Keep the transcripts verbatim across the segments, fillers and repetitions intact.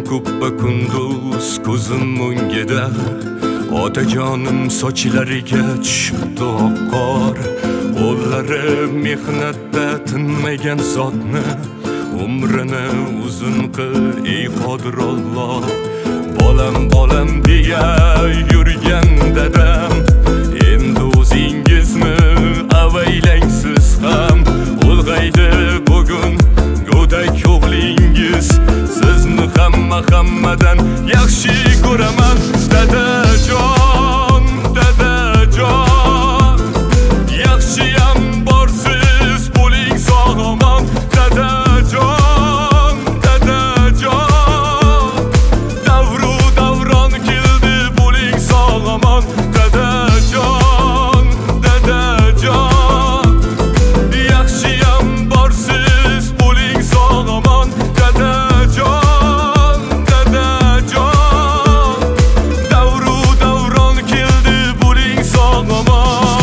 kuppa kunduz ko'zim o'ngida otajonim sochlariga tushibdi oq qor. Qo'llari mehnatda tinmagan zotni umrini uzun qil ey qodir Alloh. Bolam bolam deya yurgan dadam endi o'zingizni avaylang siz ham. Ulg'aydi bugun go'dak o'g'lingiz, sizni hamma hammadan yaxshi ko'raman dadajon, dadajon. Yaxshiyam borsiz bo'ling sog' omon dadajon, dadajon. Davru davron keldi bo'ling sog' omon dadajon, dadajon. Yaxshiyam borsiz bo'ling sog' omon dadajon, dadajon. Davru davron keldi bo'ling sog' omon.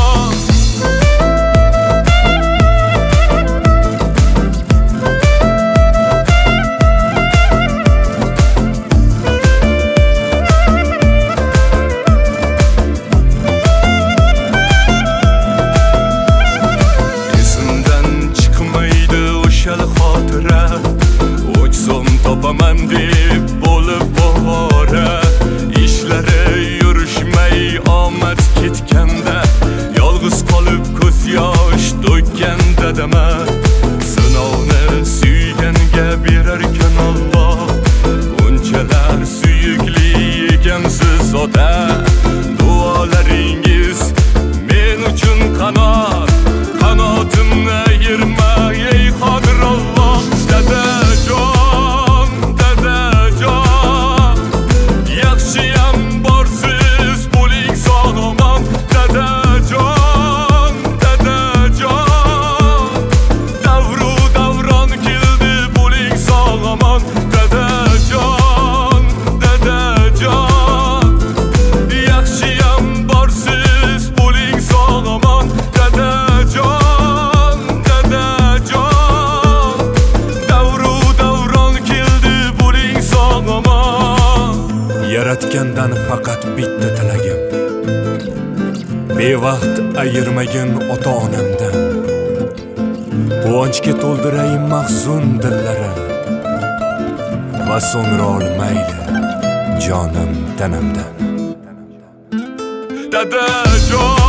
O'chsam topaman deb bo'lib bora, ishlari yurishmay omad ketganda yolg'iz qolib ko'z yosh to'kkan dadama sinovni suyganga berarkan Alloh. Bunchalar suyukli ekansiz ota, duolaringiz men uchun qanot, qanotimni ayirmay ey qodir Alloh. Dadajon, dadajon. Yaxshiyam borsiz bo'ling sog' omon dadajon, dadajon. Davru davron keldi bo'ling sog' omon dadajon, dadajon. Yaxshiyam borsiz bo'ling sog' omon dadajon, dadajon. Davru davron keldi bo'ling sog' omon. Yaratgandan faqat bitta tilagim, bevaqt ayirmagin ota-onamdan. Quvonchga to'ldiray mahzun dillarim va so'ngra olmaydi jonim tanamdan. Dadajon.